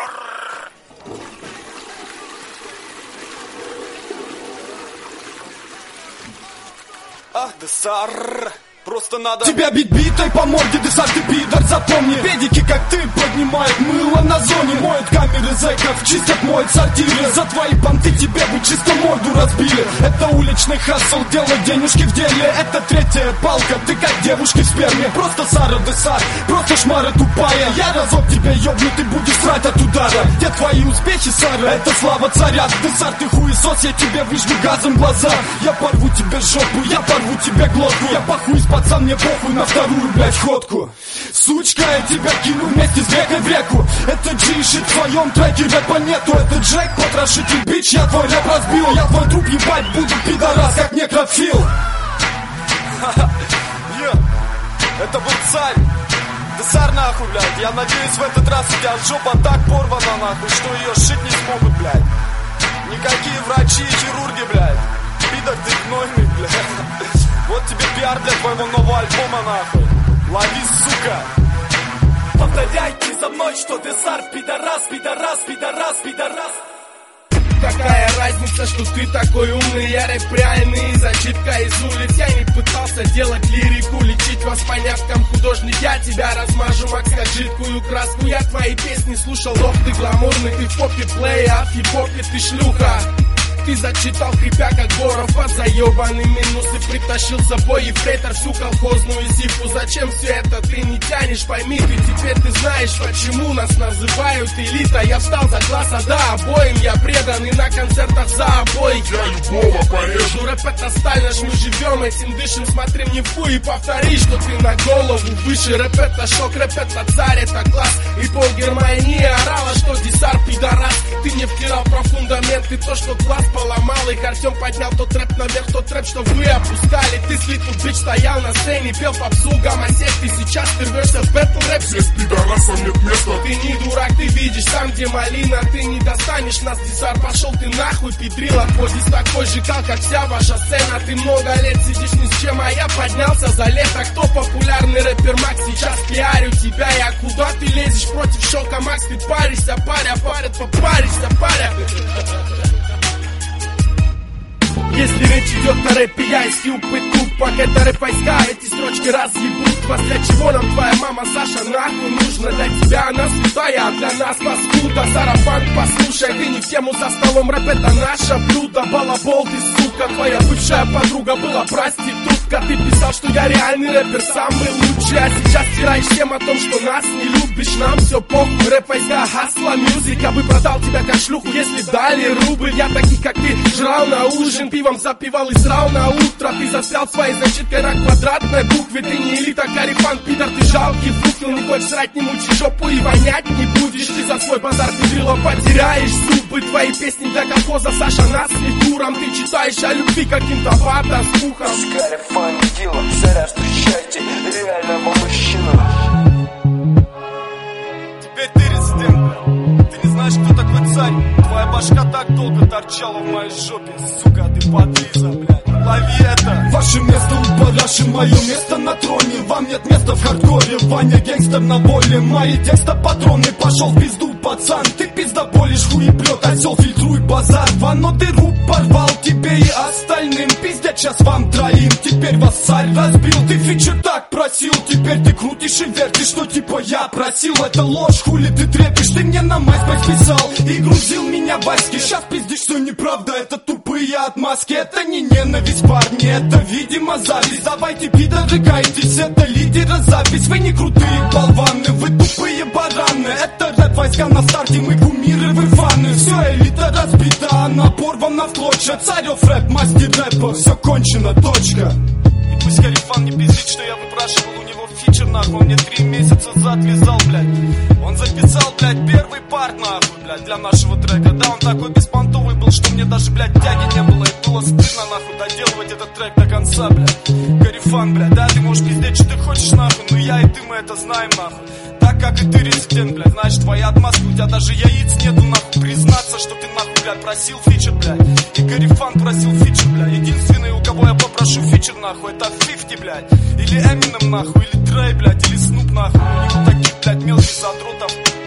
Ах, Десар, просто надо тебя бить битой по морде, Десар, ты пидор, запомни. Педики, как ты, поднимают мыло на зоне. Моют камеры зэков, чистят, моют сортиры. За твои понты тебе бы чисто морду разбили. Это уличный хассл, делать денежки в деле. Это третья палка, ты как девушки в сперме. Просто Сара Десар, просто шмара тупая. Я разок тебя ёбну, ты будешь срать от удара. Где твои успехи, Сара? Это слава царя. Десар, ты хуесос, я тебе выжгу газом глаза. Я порву тебе жопу, я порву тебе глотку. Я похуй, пацан, мне похуй на вторую, блядь, ходку. Сучка, я тебя кину вместе с грекой в реку. Это G-шит в твоем треке, рэпа нету. Это Джек, потрошитель, бич, я твой рэп разбил. Я твой труп ебать буду, пидорас, как некрофил. Это был царь. Десар, нахуй, блядь. Я надеюсь, в этот раз у тебя жопа так порвана, нахуй, что ее сшить не смогут, блядь. Никакие врачи и хирурги, блядь. Пидор ты гнойный, блядь. Вот тебе пиар для твоего нового альбома, нахуй. Лови, сука. Повторяйте за мной, что Десар пидорас, пидорас, пидорас, пидорас. Какая разница, что ты такой умный, я рэп реальный, зачитка из улиц. Я не пытался делать лирику, лечить вас по няткам. Художник, я тебя размажу, Макс, как жидкую краску. Я твои песни слушал, ох ты гламурный, ты в попе плей, а в хип-хопе ты шлюха. Ты зачитал, хрипя как Боров, под заебанный минусы. Притащил с собой ефрейтор, всю колхозную зипу. Зачем все это ты не тянешь, пойми ты. Теперь ты знаешь, почему нас называют элита. Я встал за класса, да, обоим я предан. И на концертах за обоих я любого порежу. Рэп это сталь наш, мы живем этим, дышим. Смотри мне в хуй и повтори, что ты на голову выше. Рэп это шок, рэп это царь, это класс. И пол Германии орала, что Десар пидорас. Ты не втирал про фундаменты, то, что класс поломал. И Артем поднял тот рэп наверх, тот рэп, что вы опускали. Ты слитый бич, стоял на сцене, пел попсу, гомосек. Ты сейчас ты рвешься в бэтл рэп. Здесь пидорасам нет места. Ты не дурак, ты видишь там, где малина. Ты не достанешь нас, Десар, пошел ты нахуй, педрила. Твой дис такой же кал, как вся ваша сцена. Ты много лет сидишь ни с чем, а я поднялся за лето. Кто популярный рэпер Макс? Сейчас пиарю тебя. Я куда ты лезешь против шока, Макс? Ты паришься, паря, парят, попаришься, паря. Если речь идет о рэпе, я и Стюпы Тупак. Это рэп войска, эти строчки разъебут вас. Для чего нам твоя мама Саша нахуй нужна? Для тебя она святая, а для нас паскуда. Сарафан, послушай, ты не в тему за столом. Рэп это наше блюдо, балабол ты, сука. Твоя бывшая подруга была проститутка. Ты писал, что я реальный рэпер, самый лучший. А сейчас стираешь всем о том, что нас не любишь. Нам все похуй, рэп войска, хасла, мюзик. Я бы продал тебя как шлюху, если дали рубль. Я таких, как ты, жрал на ужин, пивом запивал и срал на утро. Ты застрял своей зачиткой на квадратной букве. Ты не элита, карифан, пидор, ты жалкий фукел. Не хочешь срать, не мучи жопу и вонять не будешь. Ты за свой базар педрила потеряешь зубы. Твои песни для колхоза, Саша, нас не дуром. Ты читаешь о любви каким-то фантастухом. Карифан, Дила, царя, встречайте реального мужчину. Теперь ты резидент, блядь. Ты не знаешь, кто такой царь. Твоя башка так долго торчала в моей жопе. Сука, ты подлиза, блядь. Лови это. Ваше место у параши, мое место на троне. Вам нет места в хардкоре. Ваня гангстер на воле. Мои текста патроны. Пошел в пизду, пацан. Ты пиздоболишь, хуеплет. Осел, фильтруй базар. Вано дыру порвал тебе и остальным. Пиздят сейчас вам троим. Теперь вас царь разбил. Ты фичер так просил. Теперь ты крутишь и вертишь, что типа я просил. Это ложь, хули ты трепишь. Ты мне на MySpace писал и грузил меня в аське. Сейчас пиздишь, что неправда. Это тупые отмазки. Это не ненависть, парни, это, видимо, зависть. Давайте, пидоры, кайтесь, это лидера запись. Вы не крутые болваны, вы тупые бараны. Это рэп войска на старте, мы кумиры, вы фаны. Все, элита разбита, она порвана в клочья. Царев рэп, мастер рэпа, все кончено, точка. И пусть Карифан не пиздит, что я выпрашивал у него фичер, нахуй. Он мне 3 месяца зад лизал, блядь. Он записал, блядь, первый парт, нахуй, блядь, для нашего трека. Да, он такой беспонтовый был, что мне даже, блядь, тяги не было. И было стыдно, нахуй, доделывать этот трек до конца, блядь. Карифан, блядь, да, ты можешь пиздеть, что ты хочешь, нахуй. Но я и ты, мы это знаем, нахуй. Так как и ты резидент, блядь, значит, твои отмазки. У тебя даже яиц нету, нахуй. Признаться, что ты, нахуй, блядь, просил фичер, блядь. И Карифан просил фичер, блядь. Единственный, у кого я попрошу фичер, нахуй, это 50, блядь. Или Эминем, нахуй, или Дрей, блядь, или Снуп, нахуй. У него таких, блядь, мелких задротов